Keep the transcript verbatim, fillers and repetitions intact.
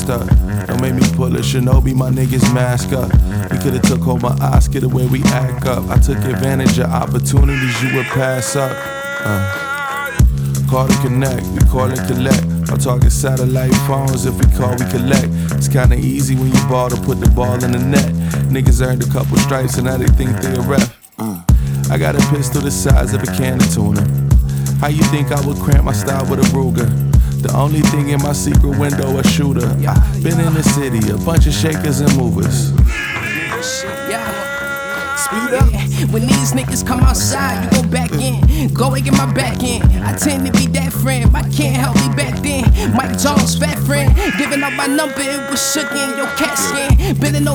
up. Don't make me pull a Shinobi, my niggas mask up. You could've took home my Oscar the way we act up. I took advantage of opportunities you would pass up. Uh. Call to connect, we call it collect. I'm talking satellite phones, if we call we collect. It's kinda easy when you ball to put the ball in the net. Niggas earned a couple stripes and now they think they a ref. uh. I got a pistol the size of a can of tuna. How you think I would cramp my style with a Ruger? The only thing in my secret window, a shooter. I been in the city, a bunch of shakers and movers. Speed up. When these niggas come outside, you go back in. Go and get my back in. I tend to be that friend, but can't help me back then. Mike Jones, fat friend. Giving up my number, it was shook in your cat skin. Bending over